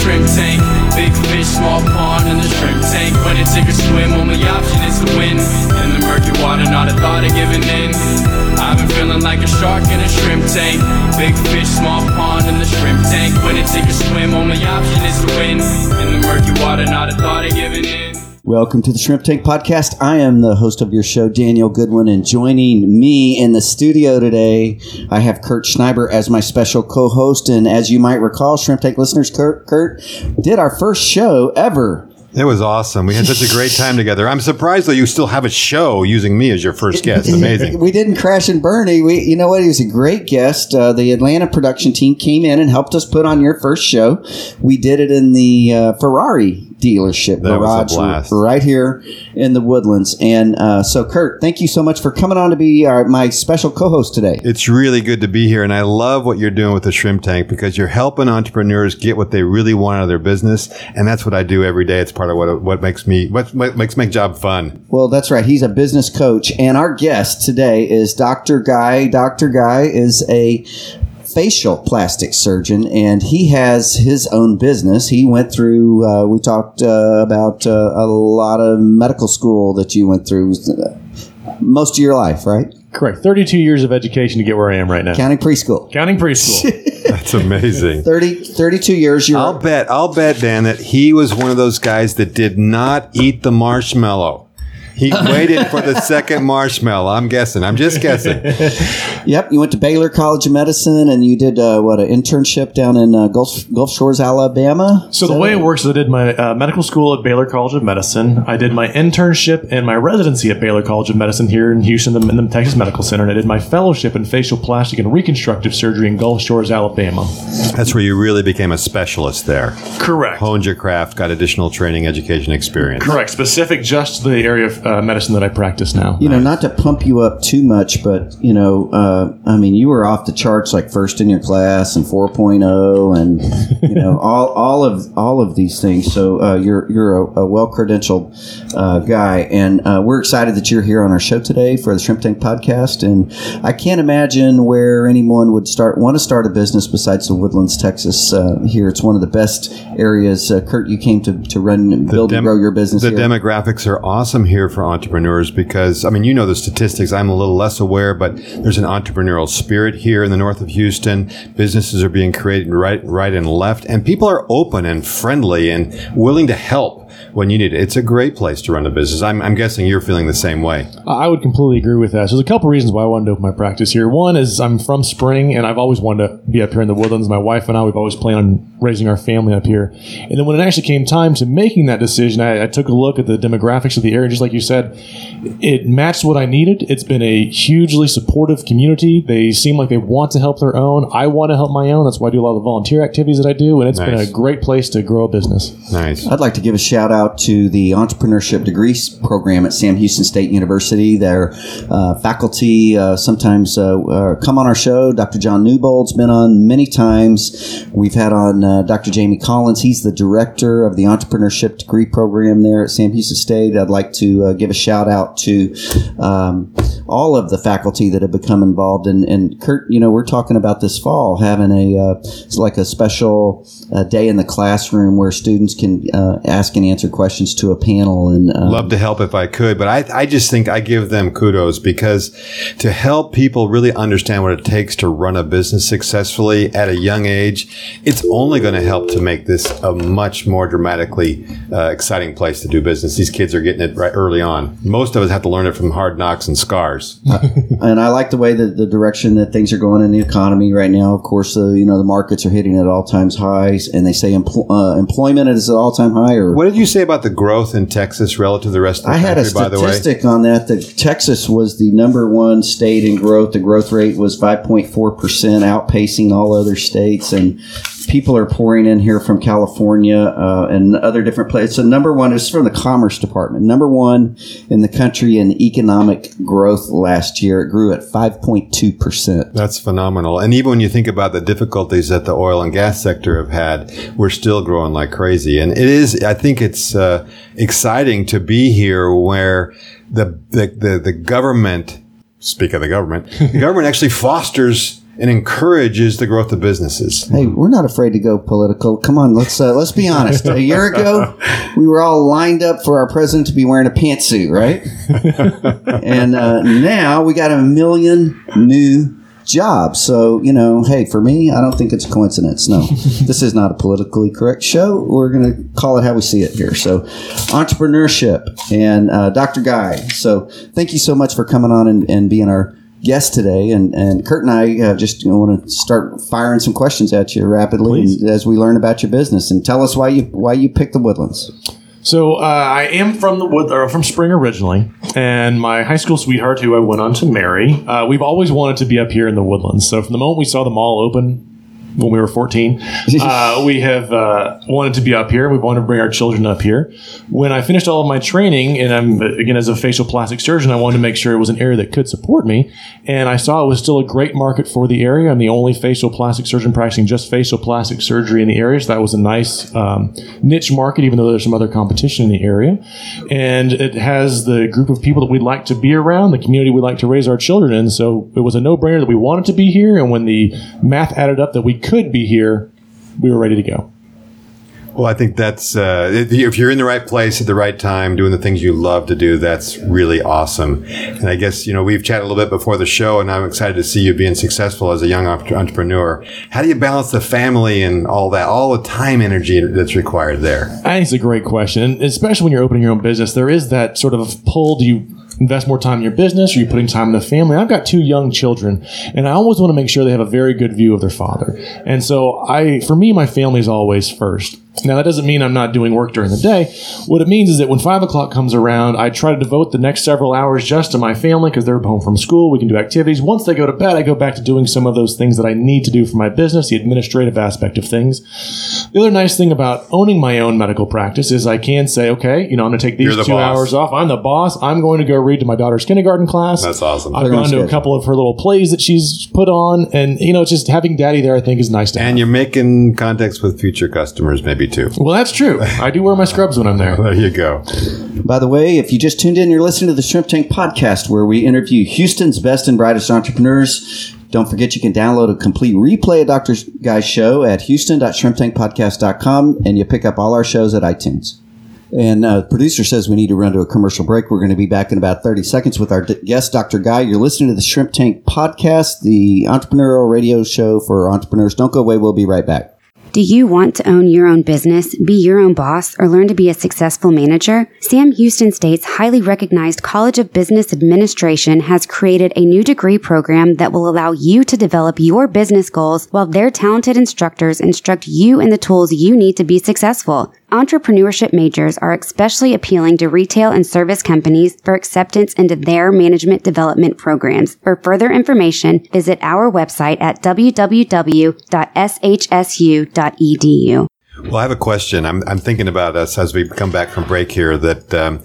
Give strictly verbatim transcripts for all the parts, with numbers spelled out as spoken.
shrimp tank. Big fish, small pond in the shrimp tank. When it take a swim, only option is to win. In the murky water, not a thought of giving in. I've been feeling like a shark in a shrimp tank. Big fish, small pond in the shrimp tank. When it take a swim, only option is to win. In the murky water, not a thought of giving in. Welcome to the Shrimp Tank Podcast. I am the host of your show, Daniel Goodwin, and joining me in the studio today, I have Kurt Schneiber as my special co-host. And as you might recall, Shrimp Tank listeners, Kurt, Kurt did our first show ever. It was awesome. We had such a great time together. I'm surprised, though, you still have a show using me as your first guest. Amazing. We didn't crash and burn. We, you know what? He was a great guest. Uh, the Atlanta production team came in and helped us put on your first show. We did it in the uh, Ferrari dealership that garage was a blast. Right here in the Woodlands. And uh, so, Kurt, thank you so much for coming on to be our, my special co-host today. It's really good to be here, and I love what you're doing with the Shrimp Tank because you're helping entrepreneurs get what they really want out of their business, and that's what I do every day. It's part of what what makes me what, what makes my job fun. Well, that's right. He's a business coach, and our guest today is Doctor Guy. Doctor Guy is a facial plastic surgeon, and he has his own business. He went through, uh, we talked uh, about uh, a lot of medical school that you went through most of your life, right? Correct. thirty-two years of education to get where I am right now. Counting preschool. Counting preschool. That's amazing. thirty, thirty-two years. You're I'll bet, I'll bet, Dan, that he was one of those guys that did not eat the marshmallow. He waited for the second marshmallow. I'm guessing. I'm just guessing. Yep. You went to Baylor College of Medicine, and you did, uh, what, an internship down in uh, Gulf, Gulf Shores, Alabama? So, so the way it works is I did my uh, medical school at Baylor College of Medicine. I did my internship and my residency at Baylor College of Medicine here in Houston, in the Texas Medical Center. And I did my fellowship in facial plastic and reconstructive surgery in Gulf Shores, Alabama. That's where you really became a specialist there. Correct. Honed your craft, got additional training, education, experience. Correct. Specific just to the area of uh, medicine that I practice now. You know, not to pump you up too much, but, you know, uh, I mean, you were off the charts, like first in your class and four point oh and, you know, all, all of all of these things. So uh, you're you're a, a well-credentialed uh, guy, and uh, we're excited that you're here on our show today for the Shrimp Tank Podcast. And I can't imagine where anyone would start want to start a business besides the Woodlands, Texas. Uh, here, it's one of the best areas. Uh, Kurt, you came to, to run and build dem- and grow your business The here. demographics are awesome here for entrepreneurs. Because, I mean, you know the statistics. I'm a little less aware, but there's an entrepreneurial spirit here in the north of Houston. Businesses are being created right, right and left, and people are open and friendly and willing to help when you need it. It's a great place to run a business. I'm, I'm guessing you're feeling the same way. I would completely agree with that. So there's a couple reasons why I wanted to open my practice here. One is I'm from Spring, and I've always wanted to be up here in the Woodlands. My wife and I, we've always planned on raising our family up here. And then when it actually came time to making that decision, I, I took a look at the demographics of the area. Just like you said, it matched what I needed. It's been a hugely supportive community. They seem like they want to help their own. I want to help my own. That's why I do a lot of the volunteer activities that I do, and it's Nice. been a great place to grow a business. Nice. I'd like to give a shout out to the Entrepreneurship Degree Program at Sam Houston State University. Their uh, faculty uh, sometimes uh, uh, come on our show. Doctor John Newbold's been on many times. We've had on uh, Doctor Jamie Collins. He's the director of the Entrepreneurship Degree Program there at Sam Houston State. I'd like to uh, give a shout out to um, all of the faculty that have become involved. And, and Kurt, you know, we're talking about this fall having a uh, it's like a special uh, day in the classroom where students can uh, ask and answer questions to a panel. And um, love to help if I could, but I, I just think I give them kudos because to help people really understand what it takes to run a business successfully at a young age, it's only going to help to make this a much more dramatically uh, exciting place to do business. These kids are getting it right early on. Most of us have to learn it from hard knocks and scars. And I like the way that the direction that things are going in the economy right now. Of course, uh, you know, the markets are hitting at all times highs, and they say empl- uh, employment is at all time high. Or what did you say about the growth in Texas relative to the rest of the I country, had a by the way? statistic on that, that Texas was the number one state in growth. The growth rate was five point four percent, outpacing all other states. And people are pouring in here from California uh, and other different places. So number one is from the Commerce Department. Number one in the country in economic growth last year. It grew at five point two percent. That's phenomenal. And even when you think about the difficulties that the oil and gas sector have had, we're still growing like crazy. And it is, I think it's uh, exciting to be here where the, the, the, the government, speak of the government, the government actually fosters and encourages the growth of businesses. Hey, we're not afraid to go political. Come on, let's uh, let's be honest. A year ago, we were all lined up for our president to be wearing a pantsuit, right? And uh, now we got a million new jobs. So, you know, hey, for me, I don't think it's a coincidence. No, this is not a politically correct show. We're going to call it how we see it here. So, entrepreneurship and uh, Doctor Guy. So, thank you so much for coming on and, and being our guest today. And, and Kurt and I uh, just you know, want to start firing some questions at you rapidly and, as we learn about your business. And tell us why you why you picked the Woodlands. So uh, I am from the Wood, or from Spring originally, and my high school sweetheart, who I went on to marry, uh, we've always wanted to be up here in the Woodlands. So from the moment we saw the mall open when we were fourteen, uh, we have uh, wanted to be up here. We wanted to bring our children up here. When I finished all of my training, and I'm again as a facial plastic surgeon, I wanted to make sure it was an area that could support me. And I saw it was still a great market for the area. I'm the only facial plastic surgeon practicing just facial plastic surgery in the area. So that was a nice um, niche market, even though there's some other competition in the area. And it has the group of people that we'd like to be around, the community we'd like to raise our children in. So it was a no-brainer that we wanted to be here. And when the math added up that we could be here, we were ready to go. Well, I think that's, uh, if you're in the right place at the right time, doing the things you love to do, that's really awesome. And I guess, you know, we've chatted a little bit before the show, and I'm excited to see you being successful as a young entrepreneur. How do you balance the family and all that, all the time energy that's required there? I think it's a great question. And especially when you're opening your own business, there is that sort of pull. Do you invest more time in your business? Or are you putting time in the family? I've got two young children, and I always want to make sure they have a very good view of their father. And so I, for me, my family is always first. Now, that doesn't mean I'm not doing work during the day. What it means is that when five o'clock comes around, I try to devote the next several hours just to my family because they're home from school. We can do activities. Once they go to bed, I go back to doing some of those things that I need to do for my business, the administrative aspect of things. The other nice thing about owning my own medical practice is I can say, okay, you know, I'm going to take these two boss. hours off. I'm the boss. I'm going to go read to my daughter's kindergarten class. That's awesome. I've gone to a couple of her little plays that she's put on. And, you know, just having daddy there, I think, is nice to have. And you're making contacts with future customers maybe too. Well, that's true. I do wear my scrubs when I'm there. There you go. By the way, if you just tuned in, you're listening to the Shrimp Tank Podcast, where we interview Houston's best and brightest entrepreneurs. Don't forget you can download a complete replay of Doctor Guy's show at houston dot shrimp tank podcast dot com, and you pick up all our shows at iTunes. And uh, the producer says we need to run to a commercial break. We're going to be back in about thirty seconds with our d- guest, Doctor Guy. You're listening to the Shrimp Tank Podcast, the entrepreneurial radio show for entrepreneurs. Don't go away. We'll be right back. Do you want to own your own business, be your own boss, or learn to be a successful manager? Sam Houston State's highly recognized College of Business Administration has created a new degree program that will allow you to develop your business goals while their talented instructors instruct you in the tools you need to be successful. Entrepreneurship majors are especially appealing to retail and service companies for acceptance into their management development programs. For further information, visit our website at w w w dot s h s u dot e d u. Well, I have a question. I'm, I'm thinking about us as we come back from break here that um,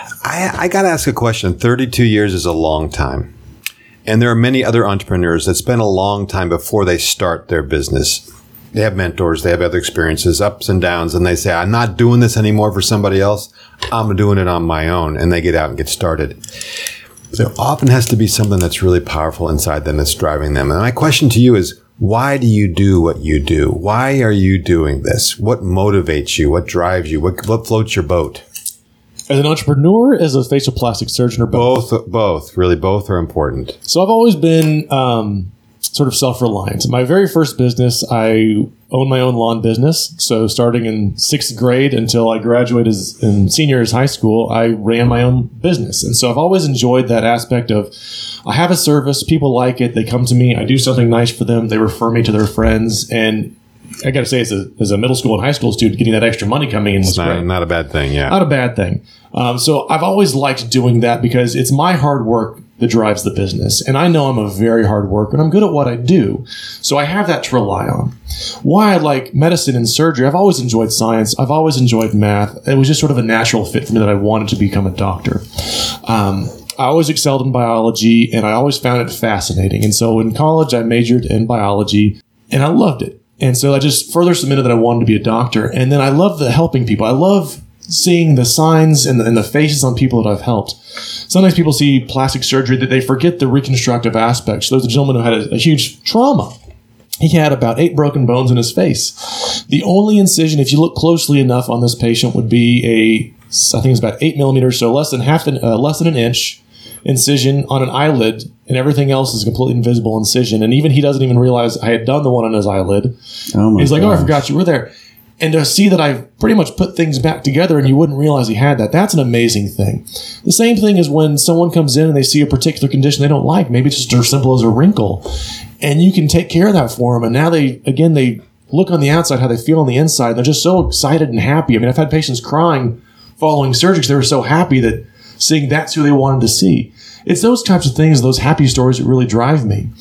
I, I got to ask a question. thirty-two years is a long time. And there are many other entrepreneurs that spend a long time before they start their business. They have mentors, they have other experiences, ups and downs, and they say, I'm not doing this anymore for somebody else. I'm doing it on my own. And they get out and get started. There often has to be something that's really powerful inside them that's driving them. And my question to you is, why do you do what you do? Why are you doing this? What motivates you? What drives you? What, what floats your boat? As an entrepreneur, as a facial plastic surgeon, or both? Both, both. Really, both are important. So I've always been um, sort of self-reliant. My very first business, I owned my own lawn business. So starting in sixth grade until I graduated as, in senior year of high school, I ran my own business. And so I've always enjoyed that aspect of, I have a service, people like it, they come to me, I do something nice for them, they refer me to their friends, and I got to say, as a, as a middle school and high school student, getting that extra money coming in was it's not, great. Not a bad thing, yeah. Not a bad thing. Um, so I've always liked doing that because it's my hard work that drives the business. And I know I'm a very hard worker and I'm good at what I do. So I have that to rely on. Why I like medicine and surgery, I've always enjoyed science. I've always enjoyed math. It was just sort of a natural fit for me that I wanted to become a doctor. Um, I always excelled in biology and I always found it fascinating. And so in college, I majored in biology and I loved it. And so I just further cemented that I wanted to be a doctor. And then I love the helping people. I love seeing the signs and the, and the faces on people that I've helped. Sometimes people see plastic surgery that they forget the reconstructive aspects. There's a gentleman who had a, a huge trauma. He had about eight broken bones in his face. The only incision, if you look closely enough on this patient, would be a, I think it's about eight millimeters, so less than half, an, uh, less than an inch incision on an eyelid, and everything else is a completely invisible incision. And even he doesn't even realize I had done the one on his eyelid. Oh my He's like, gosh. oh, I forgot you were there. And to see that I've pretty much put things back together and you wouldn't realize he had that, that's an amazing thing. The same thing is when someone comes in and they see a particular condition they don't like, maybe it's just as simple as a wrinkle, and you can take care of that for them. And now they, again, they look on the outside how they feel on the inside. They're just so excited and happy. I mean, I've had patients crying following surgery because they were so happy that seeing that's who they wanted to see. It's those types of things, those happy stories that really drive me.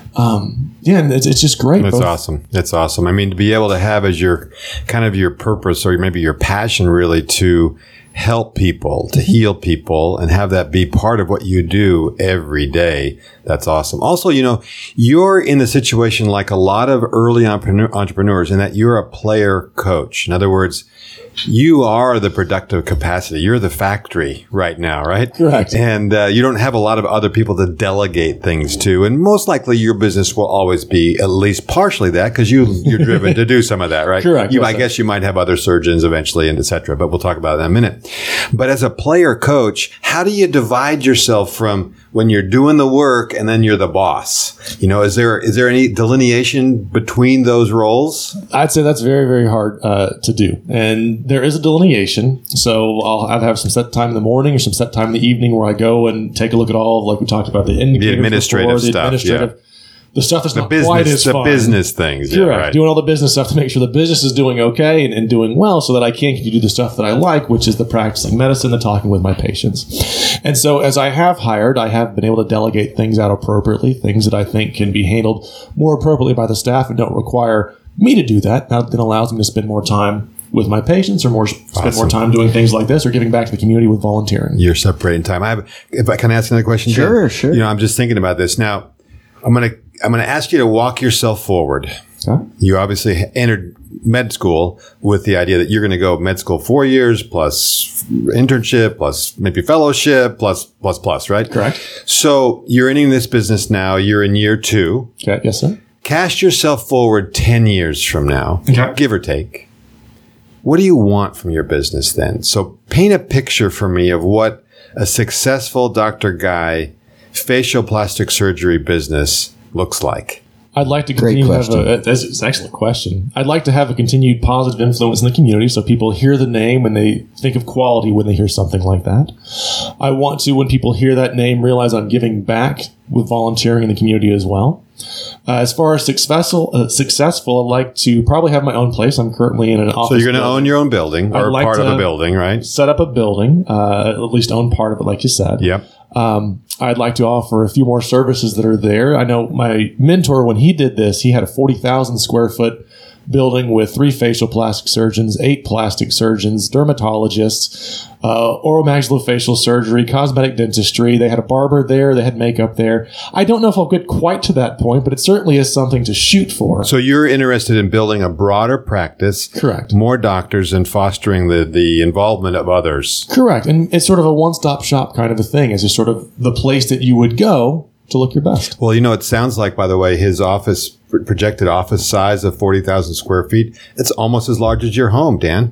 Um, yeah, and it's, it's just great. That's Both. awesome. That's awesome. I mean, to be able to have as your kind of your purpose or maybe your passion really to help people, to heal people, and have that be part of what you do every day. That's awesome. Also, you know, you're in a situation like a lot of early entrepreneur, entrepreneurs in that you're a player coach. In other words, you are the productive capacity. You're the factory right now, right? Correct. And uh, you don't have a lot of other people to delegate things to. And most likely your business will always be at least partially that because you, you're driven to do some of that, right? Correct. You, Well I said. guess you might have other surgeons eventually and et cetera, but we'll talk about that in a minute. But as a player coach, how do you divide yourself from when you're doing the work and then you're the boss? You know, is there is there any delineation between those roles? I'd say that's very, very hard uh, to do. And there is a delineation. So I'll either have some set time in the morning or some set time in the evening where I go and take a look at all, like we talked about, the indicators administrative before, stuff, The administrative, the stuff that's The not quite as business, the fun. business things. Yeah, Correct. right. Doing all the business stuff to make sure the business is doing okay and, and doing well so that I can continue to do the stuff that I like, which is the practicing medicine, the talking with my patients. And so as I have hired, I have been able to delegate things out appropriately, things that I think can be handled more appropriately by the staff and don't require me to do that. That then allows me to spend more time with my patients or more spend Awesome. more time doing things like this or giving back to the community with volunteering. You're separating time. I have, if I can ask another question, Sure, Jen? sure. You know, I'm just thinking about this now. I'm gonna I'm gonna ask you to walk yourself forward. Okay. You obviously entered med school with the idea that you're going to go med school four years plus internship plus maybe fellowship plus plus plus, right? Correct. So you're in this business now. You're in year two. Okay. Yes, sir. Cast yourself forward ten years from now, Okay. give or take. What do you want from your business then? So paint a picture for me of what a successful Doctor Guy facial plastic surgery business looks like. I'd like to Great continue to have question. a, that's it's an excellent question. I'd like to have a continued positive influence in the community so people hear the name and they think of quality when they hear something like that. I want to, when people hear that name, realize I'm giving back with volunteering in the community as well. Uh, as far as successful, uh, successful, I'd like to probably have my own place. I'm currently in an office. So you're going to building. own your own building I'd or like part of to- a building, right? Set up a building, uh, at least own part of it, like you said. Yep. Um, I'd like to offer a few more services that are there. I know my mentor, when he did this, he had a forty thousand square foot building with three facial plastic surgeons, eight plastic surgeons, dermatologists, uh, oromaxillofacial surgery, cosmetic dentistry. They had a barber there. They had makeup there. I don't know if I'll get quite to that point, but it certainly is something to shoot for. So you're interested in building a broader practice, Correct. more doctors, and fostering the, the involvement of others. Correct. And it's sort of a one-stop shop kind of a thing. It's just sort of the place that you would go to look your best. Well, you know, it sounds like, by the way, his office projected office size of forty thousand square feet. It's almost as large as your home, Dan.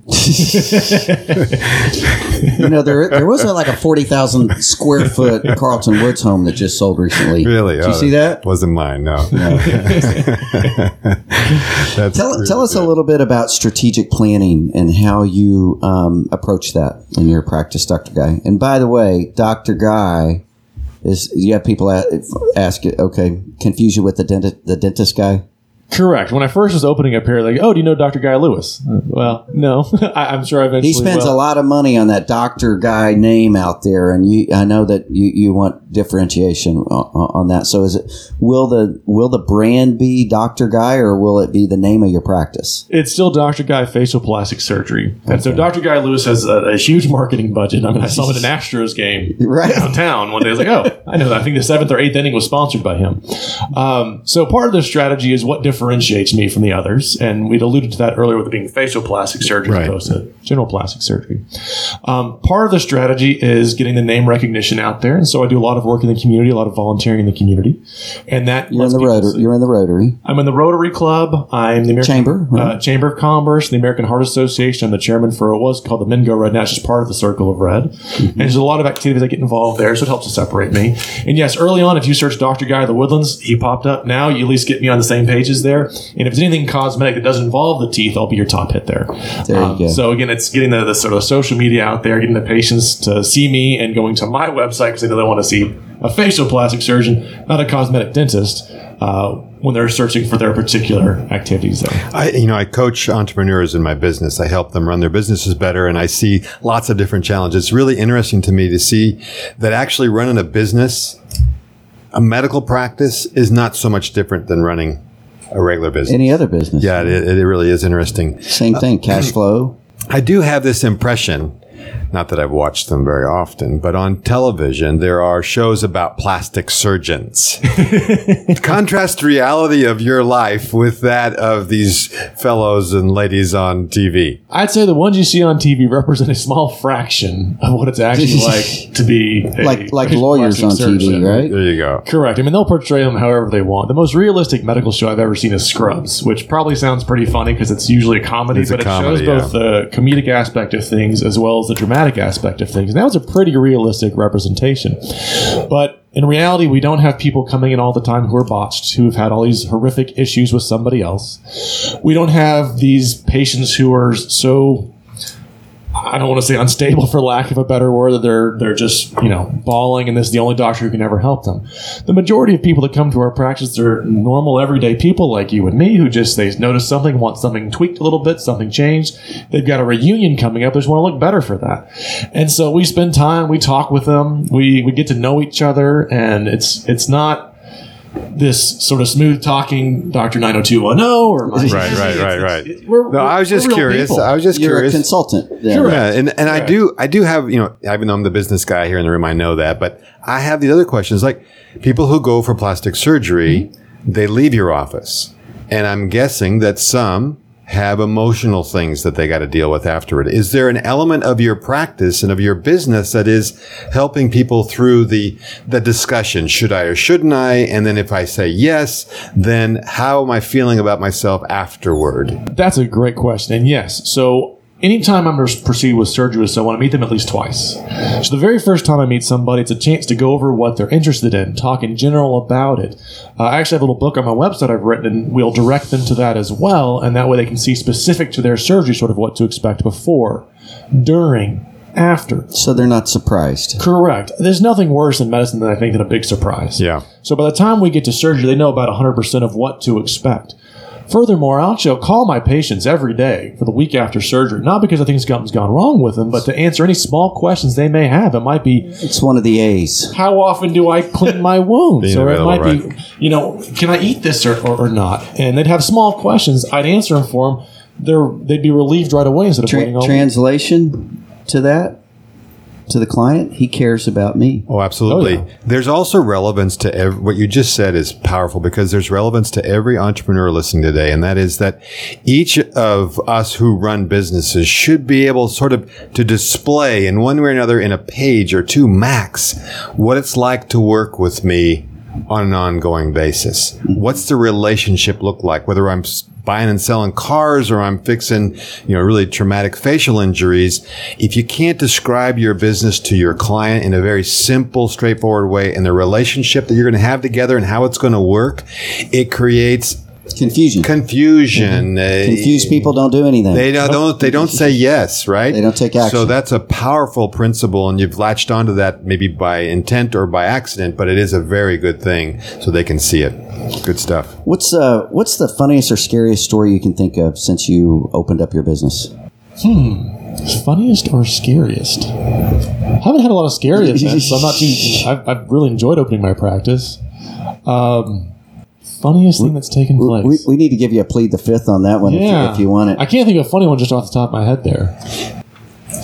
You know, there there was a, like a forty thousand square foot Carlton Woods home that just sold recently. Really? Did you Oh, see that? Wasn't mine, no. That's Tell, really tell us a good. little bit about strategic planning and how you um, approach that in your practice, Doctor Guy. And by the way, Doctor Guy is, you have people a- ask it, okay, confuse you with the dentist, the dentist guy? Correct. When I first was opening up here, like, oh, do you know Doctor Guy Lewis? Uh, well, no. I, I'm sure I eventually He spends will. a lot of money on that Doctor Guy name out there, and you, I know that you, you want differentiation on, on that. So, is it will the will the brand be Doctor Guy, or will it be the name of your practice? It's still Doctor Guy Facial Plastic Surgery. And so Doctor Guy Lewis has a, a huge marketing budget. I mean, I saw him at an Astros game Right. downtown one day. I was like, oh, I know that. I think the seventh or eighth inning was sponsored by him. Um, so part of the strategy is what differentiates differentiates me from the others, and we'd alluded to that earlier with it being facial plastic surgery Right. as opposed to general plastic surgery. Um, part of the strategy is getting the name recognition out there, and so I do a lot of work in the community, a lot of volunteering in the community, and that You're in lets the people Rotary. see- You're in the Rotary. I'm in the Rotary Club. I'm the American Chamber, right. uh, Chamber of Commerce, the American Heart Association. I'm the chairman for what was called the Men Go Red. Now it's just part of the Circle of Red. Mm-hmm. And there's a lot of activities that get involved there, so it helps to separate me. And yes, early on, if you search Doctor Guy of the Woodlands, he popped up. Now you at least get me on the same pages there. And if it's anything cosmetic that doesn't involve the teeth, I'll be your top hit there. There you Um, go. So again, it's getting the, the sort of social media out there, getting the patients to see me and going to my website because they know they want to see a facial plastic surgeon, not a cosmetic dentist, uh, when they're searching for their particular activities there. I, you know, I coach entrepreneurs in my business. I help them run their businesses better, and I see lots of different challenges. It's really interesting to me to see that actually running a business, a medical practice, is not so much different than running a regular business. Any other business. Yeah, it, it really is interesting. Same thing. Cash flow. I do have this impression, not that I've watched them very often, but on television, there are shows about plastic surgeons. Contrast the reality of your life with that of these fellows and ladies on T V. I'd say the ones you see on T V represent a small fraction of what it's actually like to be a Like like facial lawyers plastic on T V, surgeon. right? There you go. Correct. I mean, they'll portray them however they want. The most realistic medical show I've ever seen is Scrubs, which probably sounds pretty funny because it's usually a comedy, It's a but comedy, it shows both yeah. the comedic aspect of things as well as the dramatic aspect of things. And that was a pretty realistic representation. But in reality, we don't have people coming in all the time who are botched, who have had all these horrific issues with somebody else. We don't have these patients who are so, I don't want to say unstable for lack of a better word, that they're they're just, you know, bawling and this is the only doctor who can ever help them. The majority of people that come to our practice are normal, everyday people like you and me who just, they notice something, want something tweaked a little bit, something changed. They've got a reunion coming up. They just want to look better for that. And so we spend time, we talk with them, we, we get to know each other, and it's it's not this sort of smooth talking Doctor nine oh two one oh or my, Right, right, right, right. It- we're- No, I was we're just real curious. people. I was just You're curious. a consultant. Yeah. Correct. Yeah, and, and I Correct. do I do have, you know, even though I'm the business guy here in the room, I know that, but I have the other questions, like people who go for plastic surgery, they leave your office. And I'm guessing that some have emotional things that they got to deal with afterward. Is there an element of your practice and of your business that is helping people through the the discussion? Should I or shouldn't I? And then if I say yes, then how am I feeling about myself afterward? That's a great question. And yes, so anytime I'm going to proceed with surgery with someone, I meet them at least twice. So the very first time I meet somebody, it's a chance to go over what they're interested in, talk in general about it. Uh, I actually have a little book on my website I've written, and we'll direct them to that as well. And that way they can see specific to their surgery sort of what to expect before, during, after. So they're not surprised. Correct. There's nothing worse in medicine than I think than a big surprise. Yeah. So by the time we get to surgery, they know about one hundred percent of what to expect. Furthermore, I'll actually call my patients every day for the week after surgery, not because I think something's gone wrong with them, but to answer any small questions they may have. It might be, It's one of the A's. how often do I clean my wounds? Being Or it might available, be, you know, can I eat this or, or, or not? And they'd have small questions. I'd answer them for them. They're, they'd be relieved right away instead of Tra- waiting all week. translation to that, to the client, he cares about me. Oh, absolutely. Oh, yeah. There's also relevance to ev- what you just said is powerful because there's relevance to every entrepreneur listening today. And that is that each of us who run businesses should be able sort of to display in one way or another in a page or two max what it's like to work with me on an ongoing basis. What's the relationship look like? Whether I'm s- buying and selling cars or I'm fixing, you know, really traumatic facial injuries. If you can't describe your business to your client in a very simple, straightforward way and the relationship that you're going to have together and how it's going to work, it creates Confusion. confusion. Uh, Confused people don't do anything. They don't, don't they don't say yes, right? They don't take action. So that's a powerful principle, and you've latched onto that maybe by intent or by accident, but it is a very good thing, so they can see it. Good stuff. What's uh what's the funniest or scariest story you can think of since you opened up your business? Funniest or scariest? I haven't had a lot of scary events, so I'm not too. I've, I've really enjoyed opening my practice. Um, funniest thing that's taken We, place. we, we need to give you a plead the fifth on that one if, you, if you want it. I can't think of a funny one just off the top of my head there.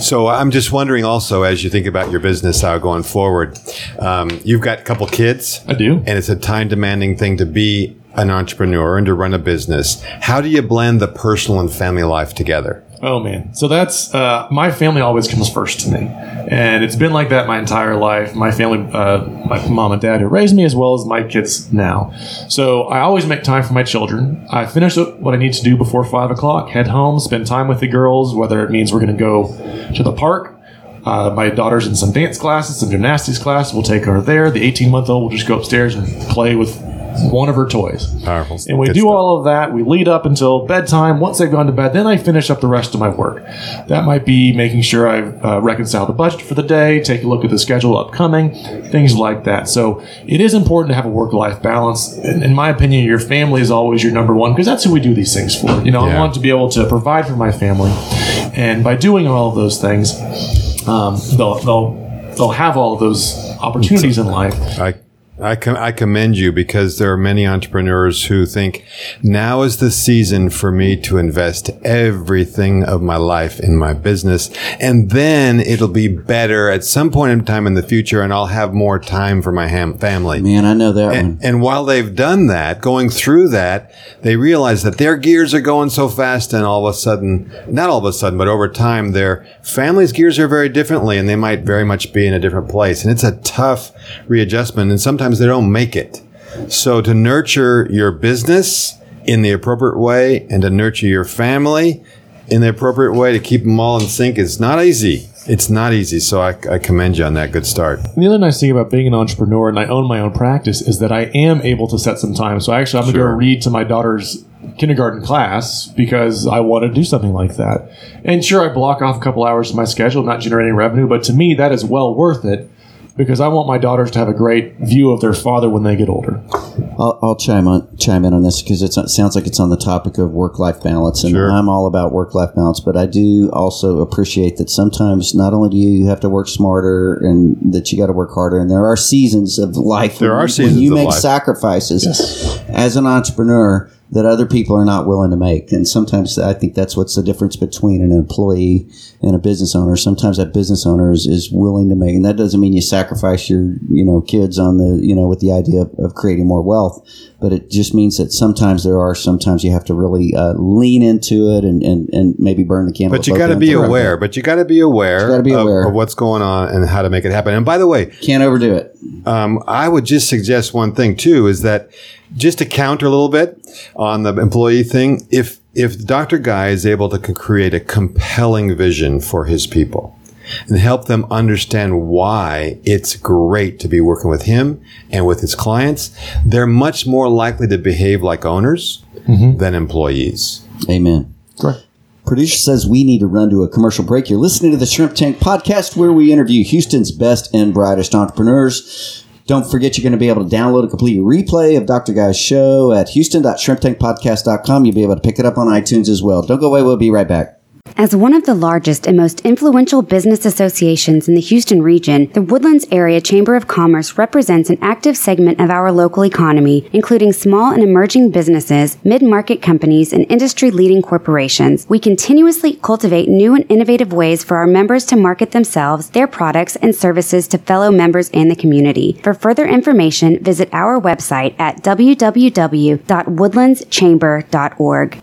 So I'm just wondering also, as you think about your business how going forward, um, you've got a couple kids. I do. And it's a time demanding thing to be an entrepreneur and to run a business. How do you blend the personal and family life together? Oh, man. So that's, uh, my family always comes first to me. And it's been like that my entire life. My family, uh, my mom and dad who raised me, as well as my kids now. So I always make time for my children. I finish what I need to do before five o'clock, head home, spend time with the girls, whether it means we're going to go to the park. Uh, my daughter's in some dance classes, some gymnastics class. We'll take her there. The eighteen-month-old will just go upstairs and play with one of her toys. Powerful. And we Good do stuff. all of that. We lead up until bedtime. Once they've gone to bed, then I finish up the rest of my work. That might be making sure I uh, reconcile the budget for the day, take a look at the schedule upcoming, things like that. So it is important to have a work-life balance. In, in my opinion, your family is always your number one because that's who we do these things for. You know, Yeah. I want to be able to provide for my family. And by doing all of those things, um, they'll, they'll, they'll have all of those opportunities in life. I I, com- I commend you because there are many entrepreneurs who think now is the season for me to invest everything of my life in my business, and then it'll be better at some point in time in the future, and I'll have more time for my ham- family. Man, I know that one. And, and while they've done that, going through that, they realize that their gears are going so fast, and all of a sudden, not all of a sudden, but over time, their family's gears are very differently, and they might very much be in a different place. And it's a tough readjustment, and sometimes they don't make it. So to nurture your business in the appropriate way and to nurture your family in the appropriate way to keep them all in sync is not easy. It's not easy. So I, I commend you on that. Good start. The other nice thing about being an entrepreneur, and I own my own practice, is that I am able to set some time. So actually, I'm going to Sure. go read to my daughter's kindergarten class because I want to do something like that. And sure, I block off a couple hours of my schedule, not generating revenue, but to me, that is well worth it because I want my daughters to have a great view of their father when they get older. I'll, I'll chime on chime in on this because it sounds like it's on the topic of work life balance, and Sure. I'm all about work life balance. But I do also appreciate that sometimes not only do you have to work smarter and that you got to work harder, and there are seasons of life. There when, are seasons when you of make life. sacrifices Yes. as an entrepreneur that other people are not willing to make. And sometimes I think that's what's the difference between an employee and a business owner. Sometimes that business owner is, is willing to make, and that doesn't mean you sacrifice your, you know, kids on the, you know, with the idea of, of creating more wealth, but it just means that sometimes there are, sometimes you have to really uh, lean into it and, and, and maybe burn the candle. But you at both got to ends. be aware. But you got to be aware, gotta be of, aware. of what's going on and how to make it happen. And by the way, Can't overdo it. Um, I would just suggest one thing too, is that just to counter a little bit on the employee thing, if if Doctor Guy is able to c- create a compelling vision for his people and help them understand why it's great to be working with him and with his clients, they're much more likely to behave like owners than employees. Amen. Correct. Producer says we need to run to a commercial break. You're listening to the Shrimp Tank Podcast, where we interview Houston's best and brightest entrepreneurs. Don't forget you're going to be able to download a complete replay of Doctor Guy's show at houston dot shrimp tank podcast dot com. You'll be able to pick it up on iTunes as well. Don't go away. We'll be right back. As one of the largest and most influential business associations in the Houston region, the Woodlands Area Chamber of Commerce represents an active segment of our local economy, including small and emerging businesses, mid-market companies, and industry-leading corporations. We continuously cultivate new and innovative ways for our members to market themselves, their products, and services to fellow members and the community. For further information, visit our website at w w w dot woodlands chamber dot org.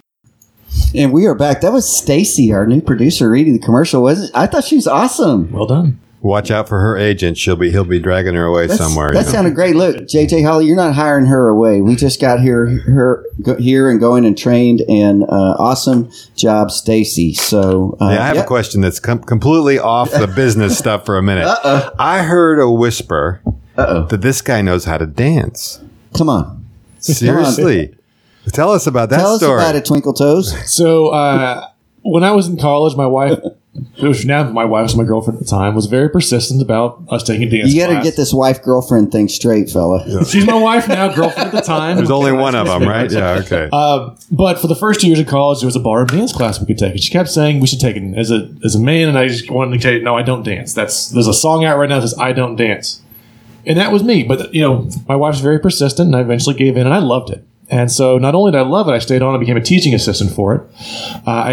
And we are back. That was Stacy, our new producer, reading the commercial. Was I thought she was awesome. Well done. Watch out for her agent. She'll be he'll be dragging her away That's- somewhere. That you know. sounded great. Look, J J Holly, you're not hiring her away. We just got here, her go, here and going and trained, and uh, awesome job, Stacy. So uh, Yeah, I have yep. a question that's com- completely off the business stuff for a minute. Uh-oh. I heard a whisper Uh-oh. that this guy knows how to dance. Come on, Seriously. Tell us about that tell us story. about it, Twinkle Toes. So uh, when I was in college, my wife, who was now my wife was my girlfriend at the time, was very persistent about us taking dance You got to class. get this wife girlfriend thing straight, fella. She's my wife now, girlfriend at the time. There's only one of them, right? Yeah, okay. Um, but for the first two years of college, there was a bar and dance class we could take, and she kept saying we should take it as a as a man. And I just wanted to tell you, no, I don't dance. That's there's a song out right now that says I don't dance, and that was me. But you know, my wife's very persistent, and I eventually gave in, and I loved it. And so not only did I love it, I stayed on and became a teaching assistant for it. Uh, I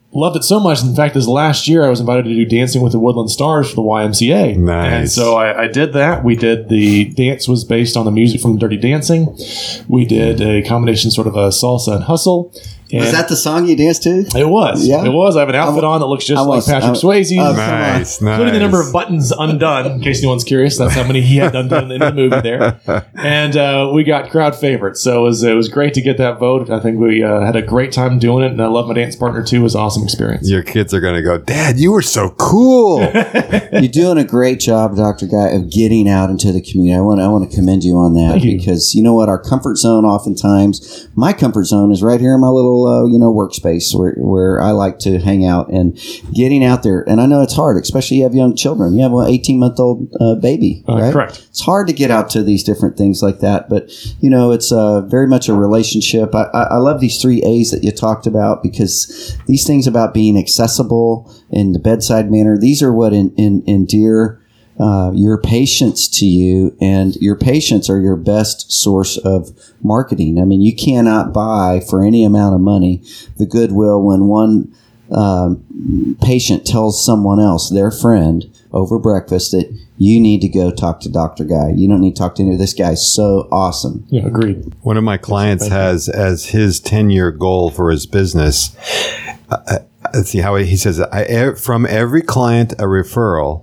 loved it so much. In fact, this last year, I was invited to do Dancing with the Woodland Stars for the Y M C A. Nice. And so I, I did that. We did the dance was based on the music from Dirty Dancing. We did a combination sort of a salsa and hustle. And Was that the song you danced to? it was. Yeah? It was. I have an outfit on that looks just I like was- Patrick I- Swayze's. Oh, Nice, nice. Including the number of buttons undone, in case anyone's curious. That's how many he had undone in the movie there. And uh, we got crowd favorites. So it was, it was great to get that vote. I think we uh, had a great time doing it. And I love my dance partner, too. It was an awesome experience. Your kids are going to go, Dad, you were so cool. You're doing a great job, Doctor Guy, of getting out into the community. I want I want to commend you on that Thank you. because you know what, our comfort zone oftentimes, my comfort zone is right here in my little uh, you know workspace where where I like to hang out and getting out there. And I know it's hard, especially you have young children. You have an eighteen month old uh, baby, Uh, right? correct. It's hard to get out to these different things like that, but you know it's uh, very much a relationship. I, I, I love these three A's that you talked about because these things about being accessible in the bedside manner, these are what in, in, endear uh, your patients to you, and your patients are your best source of marketing. I mean, you cannot buy for any amount of money the goodwill when one um, patient tells someone else, their friend, over breakfast that you need to go talk to Doctor Guy. You don't need to talk to any. This guy's so awesome. Yeah, agreed. One of my clients Thank you. has as his ten-year goal for his business. Uh, let's see how he, he says it. I, e- from every client, a referral,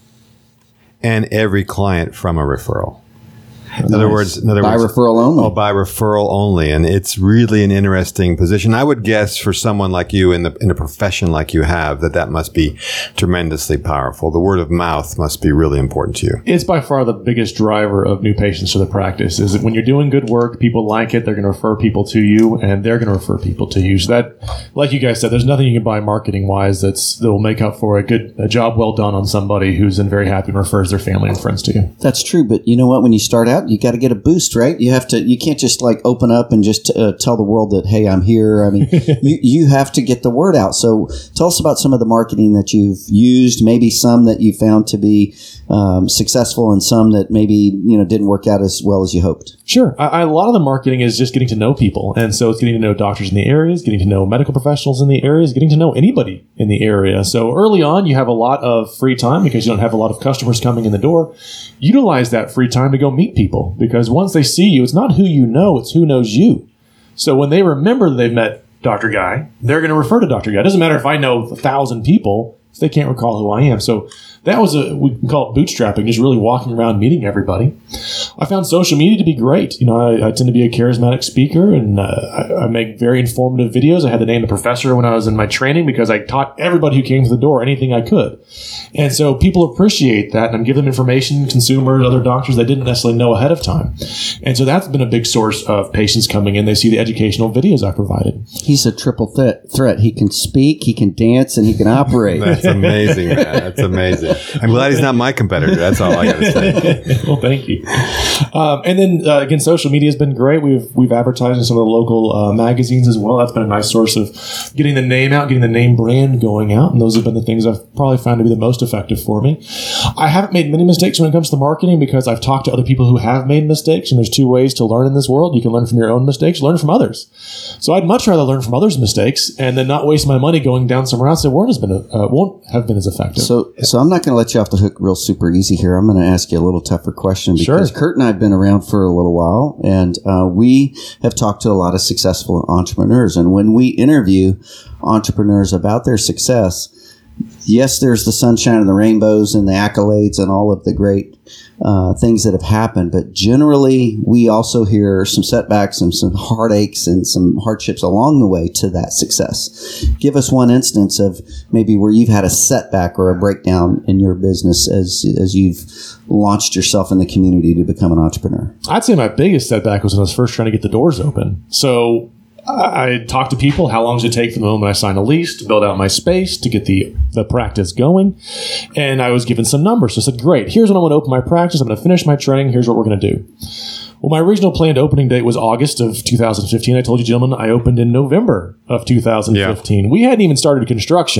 and every client from a referral. In other Nice. words, in other By words, referral only. Oh, by referral only, and it's really an interesting position. I would guess for someone like you in the in a profession like you have that that must be tremendously powerful. The word of mouth must be really important to you. It's by far the biggest driver of new patients to the practice. Is that when you're doing good work, people like it, they're going to refer people to you, and they're going to refer people to you. So that, like you guys said, there's nothing you can buy marketing wise that's that will make up for a good a job well done on somebody who's then very happy and refers their family and friends to you. That's true, but you know what? When you start out, you got to get a boost, right? You have to. You can't just like open up and just uh, tell the world that, hey, I'm here. I mean, you you have to get the word out. So tell us about some of the marketing that you've used. Maybe some that you found to be um, successful, and some that maybe you know didn't work out as well as you hoped. Sure. I, I, a lot of the marketing is just getting to know people. And so it's getting to know doctors in the areas, getting to know medical professionals in the areas, getting to know anybody in the area. So early on, you have a lot of free time because you don't have a lot of customers coming in the door. Utilize that free time to go meet people because once they see you, it's not who you know, it's who knows you. So when they remember that they've met Doctor Guy, they're going to refer to Doctor Guy. It doesn't matter if I know a thousand people if they can't recall who I am. So that was a, we can call it bootstrapping, just really walking around meeting everybody. I found social media to be great. You know, I, I tend to be a charismatic speaker, and uh, I, I make very informative videos. I had to name the professor when I was in my training because I taught everybody who came to the door anything I could. And so people appreciate that, and I'm giving them information, consumers, other doctors they didn't necessarily know ahead of time. And so that's been a big source of patients coming in. They see the educational videos I provided. He's a triple th- threat. He can speak, he can dance, and he can operate. That's amazing, man. That's amazing. I'm glad he's not my competitor. That's all I got to say. Well, thank you. Um, and then uh, again, social media has been great. We've we've advertised in some of the local uh, magazines as well. That's been a nice source of getting the name out, getting the name brand going out, and those have been the things I've probably found to be the most effective for me. I haven't made many mistakes when it comes to marketing because I've talked to other people who have made mistakes, and there's two ways to learn in this world. You can learn from your own mistakes, learn from others. So I'd much rather learn from others' mistakes and then not waste my money going down somewhere else that won't has been uh, won't have been as effective. So, so I'm not going to let you off the hook real super easy here. I'm going to ask you a little tougher question because Sure. Kurt and I have been around for a little while, and uh, we have talked to a lot of successful entrepreneurs. And when we interview entrepreneurs about their success, yes, there's the sunshine and the rainbows and the accolades and all of the great uh, things that have happened. But generally, we also hear some setbacks and some heartaches and some hardships along the way to that success. Give us one instance of maybe where you've had a setback or a breakdown in your business as as you've launched yourself in the community to become an entrepreneur. I'd say my biggest setback was when I was first trying to get the doors open. So I I talked to people. How long does it take from the moment I sign a lease to build out my space to get the, the practice going? And I was given some numbers. So I said, great, here's when I want to open my practice. I'm going to finish my training. Here's what we're going to do. Well, my original planned opening date was August of two thousand fifteen. I told you, gentlemen, I opened in November of two thousand fifteen. Yeah. We hadn't even started construction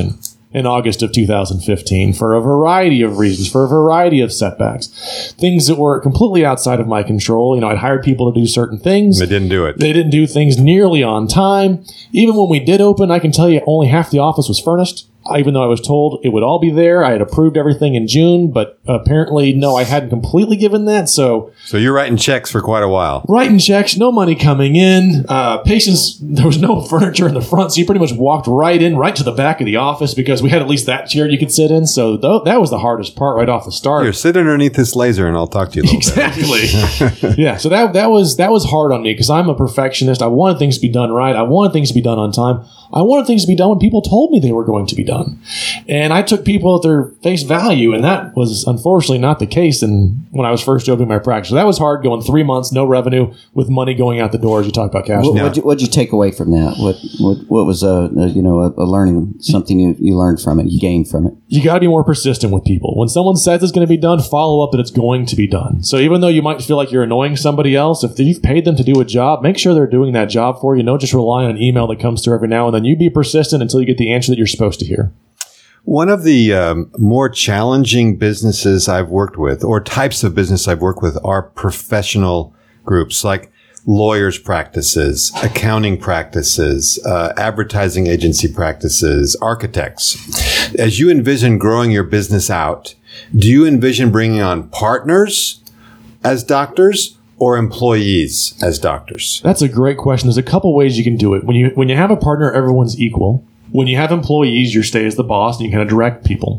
in August of two thousand fifteen for a variety of reasons, for a variety of setbacks, things that were completely outside of my control. You know, I'd hired people to do certain things. They didn't do it. They didn't do things nearly on time. Even when we did open, I can tell you only half the office was furnished. Even though I was told it would all be there. I had approved everything in June, but apparently, no, I hadn't completely given that. So, So you're writing checks for quite a while. writing checks, no money coming in. Uh, patients, there was no furniture in the front, so you pretty much walked right in, right to the back of the office because we had at least that chair you could sit in. So th- that was the hardest part right off the start. Here, sit underneath this laser and I'll talk to you a little Exactly. Yeah. So that that was that was hard on me because I'm a perfectionist. I wanted things to be done right. I wanted things to be done on time. I wanted things to be done when people told me they were going to be done. And I took people at their face value, and that was unfortunately not the case in, when I was first opening my practice. So that was hard, going three months, no revenue, with money going out the door, as you talk about cash What flow. what'd you, what'd you take away from that? What what, what was a, a you know a, a learning something you, you learned from it, you gained from it? You got to be more persistent with people. When someone says it's going to be done, follow up that it's going to be done. So even though you might feel like you're annoying somebody else, if you've paid them to do a job, make sure they're doing that job for you. Don't just rely on an email that comes through every now and then. You be persistent until you get the answer that you're supposed to hear. One of the um, more challenging businesses I've worked with, or types of business I've worked with, are professional groups like lawyers' practices, accounting practices, uh, advertising agency practices, architects. As you envision growing your business out, do you envision bringing on partners as doctors or employees as doctors? That's a great question. There's a couple ways you can do it. When you when you have a partner, everyone's equal. When you have employees, you stay as the boss and you kind of direct people.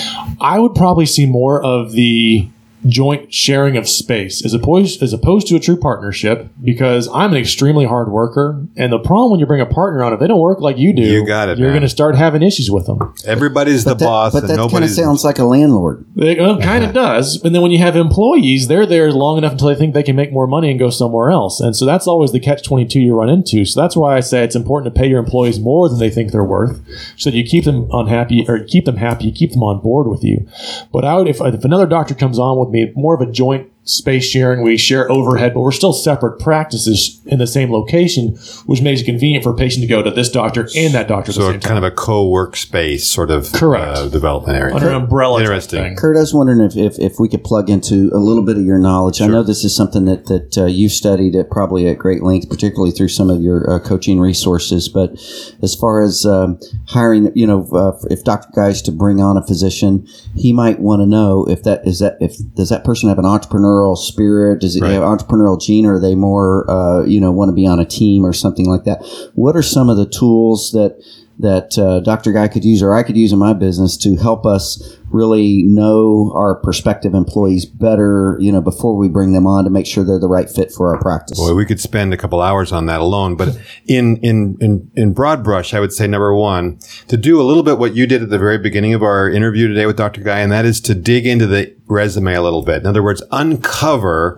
I would probably see more of the joint sharing of space as opposed as opposed to a true partnership, because I'm an extremely hard worker, and the problem when you bring a partner on, if they don't work like you do, You got it, you're man. going to start having issues with them. Everybody's the But that, boss but and that kind of nobody's... sounds like a landlord. It kind of does. And then when you have employees, they're there long enough until they think they can make more money and go somewhere else. And so that's always the catch twenty-two you run into. So that's why I say it's important to pay your employees more than they think they're worth, so that you keep them unhappy, or keep them happy, you keep them on board with you. But I would, if, if another doctor comes on with me, more of a joint space sharing, we share overhead, but we're still separate practices in the same location, which makes it convenient for a patient to go to this doctor and that doctor at the So same kind time. of a co-work space sort of Correct. uh, development area. Under an umbrella type Interesting. thing. Kurt, I was wondering if, if, if we could plug into a little bit of your knowledge. I know this is something that, that uh, you studied at probably at great length, particularly through some of your uh, coaching resources. But as far as um, hiring, you know, uh, if Doctor Guy's to bring on a physician, he might want to know if that is that if does that person have an entrepreneurial spirit? Does it Right. have entrepreneurial gene, or are they more, uh, you know, want to be on a team or something like that? What are some of the tools that that uh, Doctor Guy could use, or I could use in my business, to help us really know our prospective employees better, you know, before we bring them on, to make sure they're the right fit for our practice? Boy, we could spend a couple hours on that alone. But in, in, in, in broad brush, I would say, number one, to do a little bit what you did at the very beginning of our interview today with Doctor Guy, and that is to dig into the resume a little bit. In other words, uncover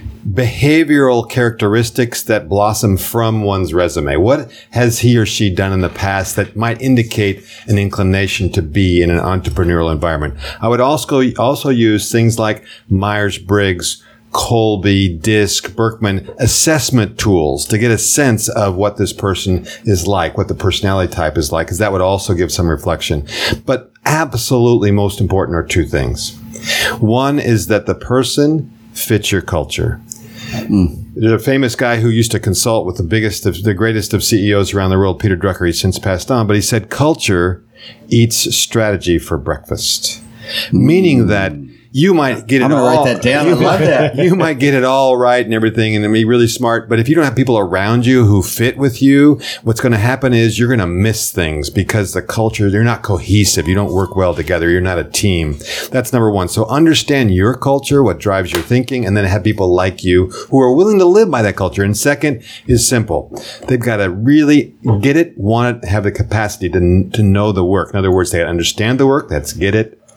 behavioral characteristics that blossom from one's resume. What has he or she done in the past that might indicate an inclination to be in an entrepreneurial environment? I would also, also use things like Myers-Briggs, Colby, DISC, Berkman assessment tools to get a sense of what this person is like, what the personality type is like, because that would also give some reflection. But absolutely most important are two things. One is that the person fits your culture. There's a famous guy who used to consult with the biggest of the greatest of C E Os around the world, Peter Drucker. He's since passed on, but he said culture eats strategy for breakfast, meaning that you might get it I'm gonna all. write that down. I You, love that. you might get it all right and everything and be really smart, but if you don't have people around you who fit with you, what's going to happen is you're going to miss things because the culture, you're not cohesive. You don't work well together. You're not a team. That's number one. So understand your culture, what drives your thinking, and then have people like you who are willing to live by that culture. And second is simple. They've got to really get it, want it, have the capacity to, to know the work. In other words, they understand the work. That's get it.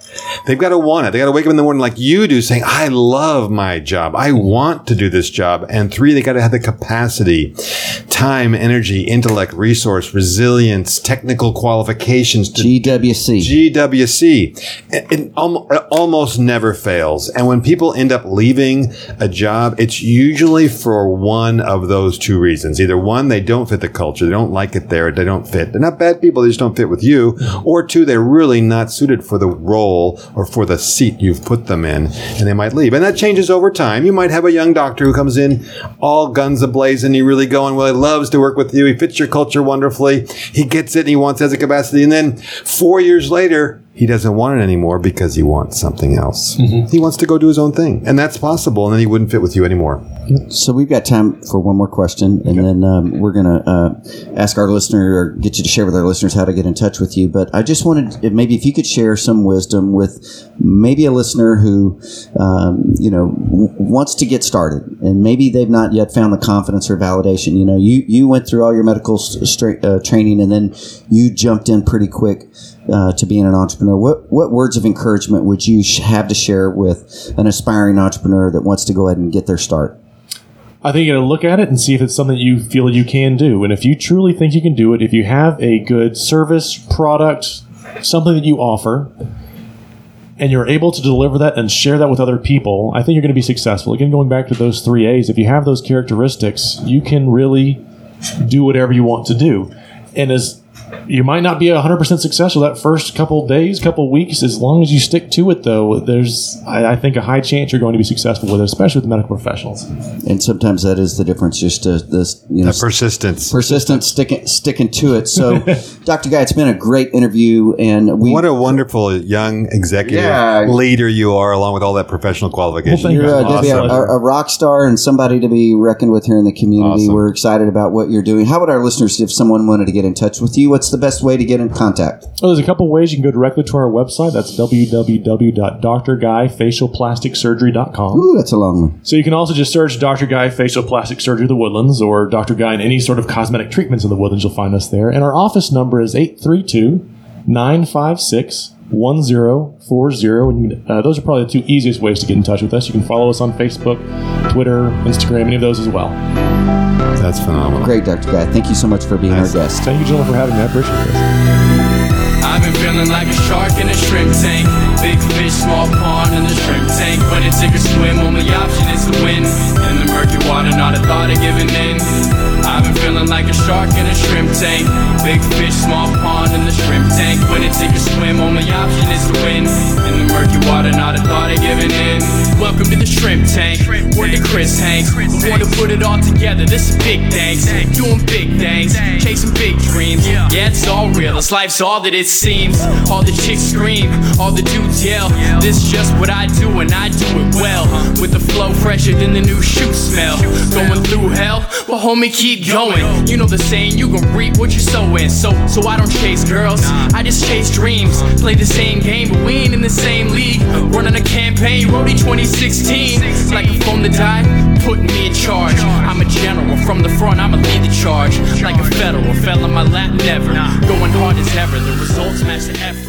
They've got to want it. They got to wake up in the morning like you do, saying, I love my job. I want to do this job. And three, they got to have the capacity, time, energy, intellect, resource, resilience, technical qualifications to G W C. G W C. It, it almost never fails. And when people end up leaving a job, it's usually for one of those two reasons. Either one, they don't fit the culture. They don't like it there. They don't fit. They're not bad people. They just don't fit with you. Or two, they're really not suited for the role or for the seat you've put them in, and they might leave. And that changes over time. You might have a young doctor who comes in all guns a-blazing. He really going, well, he loves to work with you. He fits your culture wonderfully. He gets it and he wants has the capacity. And then four years later, he doesn't want it anymore because he wants something else. Mm-hmm. He wants to go do his own thing. And that's possible. And then he wouldn't fit with you anymore. So we've got time for one more question. And okay. then um, we're going to uh, ask our listener or get you to share with our listeners how to get in touch with you. But I just wanted, maybe if you could share some wisdom with maybe a listener who, um, you know, w- wants to get started. And maybe they've not yet found the confidence or validation. You know, you, you went through all your medical st- uh, training and then you jumped in pretty quick. Uh, to being an entrepreneur, what what words of encouragement would you sh- have to share with an aspiring entrepreneur that wants to go ahead and get their start? I think you got to look at it and see if it's something that you feel you can do. And if you truly think you can do it, if you have a good service, product, something that you offer, and you're able to deliver that and share that with other people, I think you're going to be successful. Again, going back to those three A's, if you have those characteristics, you can really do whatever you want to do. And as you might not be one hundred percent successful that first couple days, couple weeks. As long as you stick to it, though, there's, I, I think, a high chance you're going to be successful with it, especially with the medical professionals. And sometimes that is the difference, just uh, this, you know, the persistence. Persistence, sticking sticking to it. So, Doctor Guy, it's been a great interview. And we, What a wonderful young executive yeah. leader you are, along with all that professional qualification. Well, You're uh, awesome. Debbie, a, a rock star and somebody to be reckoned with here in the community. Awesome. We're excited about what you're doing. How would our listeners, if someone wanted to get in touch with you, what's the best way to get in contact? Well, there's a couple ways. You can go directly to our website. That's w w w dot d r guy facial plastic surgery dot com. Ooh, that's a long one. So you can also just search Doctor Guy Facial Plastic Surgery of the Woodlands or Doctor Guy in any sort of cosmetic treatments in the Woodlands. You'll find us there. And our office number is eight three two, nine five six, one zero four zero. And uh, those are probably the two easiest ways to get in touch with us. You can follow us on Facebook, Twitter, Instagram, any of those as well. That's phenomenal. Great, Doctor Guy. Thank you so much for being Nice. our guest. Thank you, gentlemen, for having me. I appreciate this. I've been feeling like a shark in a shrimp tank. Big fish, small pond in the shrimp tank. When it's take a swim, only option is to win. In the murky water, not a thought of giving in. I've been feeling like a shark in a shrimp tank. Big fish, small pond in the shrimp tank. When it take a swim, only option is to win. In the murky water, not a thought of giving in. Welcome to the shrimp tank. Word to Chris Hanks. We want to put it all together. This is big things. Doing big things. Chasing big dreams. Yeah, it's all real. This life's all that it seems. All the chicks scream. All the dudes yell. This is just what I do and I do it well. With the flow fresher than the new shoe smell. Going through hell? Well, homie, keep going. You know the saying, you gon' reap what you sow in. So, so I don't chase girls. I just chase dreams. Play the same game, but we ain't in the same league. Running a campaign, Roadie twenty sixteen. Like a phone to die, putting me in charge. I'm a general, from the front I'ma lead the charge. Like a federal, fell on my lap, never. Going hard as ever, the results match the effort.